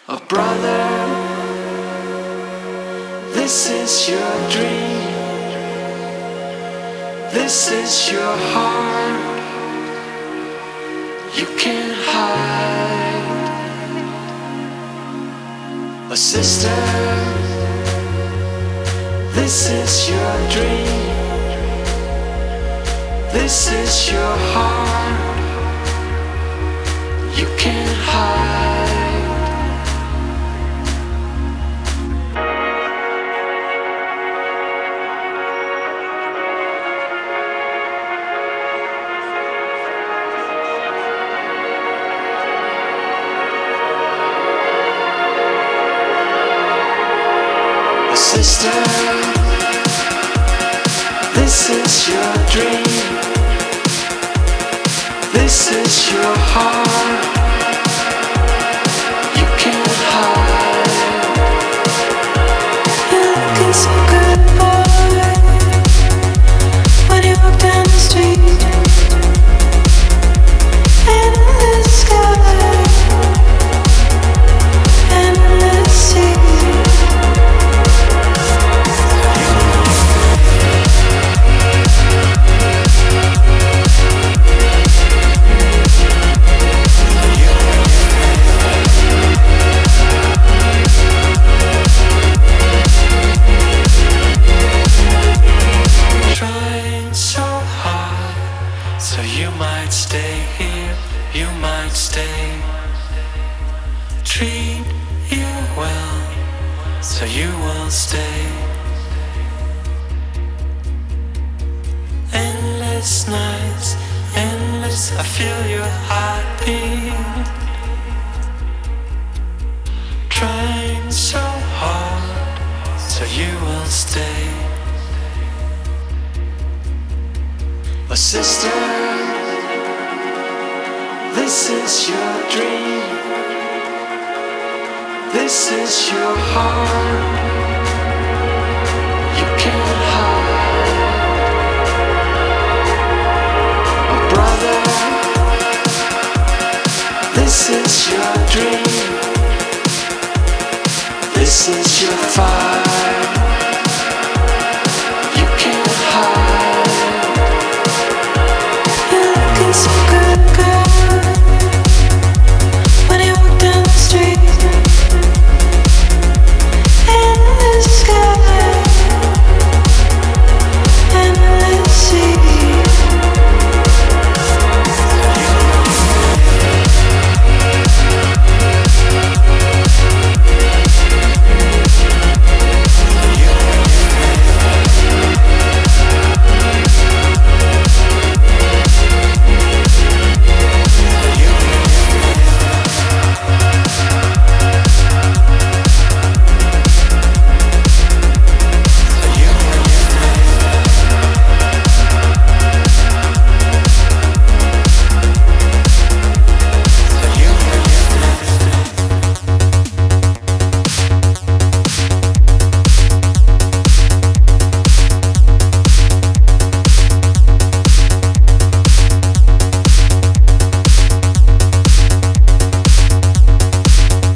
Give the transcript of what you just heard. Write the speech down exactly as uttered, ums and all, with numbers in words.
Oh brother, this is your dream. This is your heart. You can't hide. Oh sister, this is your dream. This is your heart. You can't hide. Sister, this is your dream. This is your heart. You can't hide. You're looking so good, boy, when you walk down the street. Endless sky, endless sea. Trying so hard, so you might stay here, you might stay. Treat you well, so you will stay. Endless nights, endless, I feel your heartbeat. Trying so hard, so you will stay. Oh sister, this is your dream. This is your heart. You can't hide. Oh brother, this is your dream. This is your fire.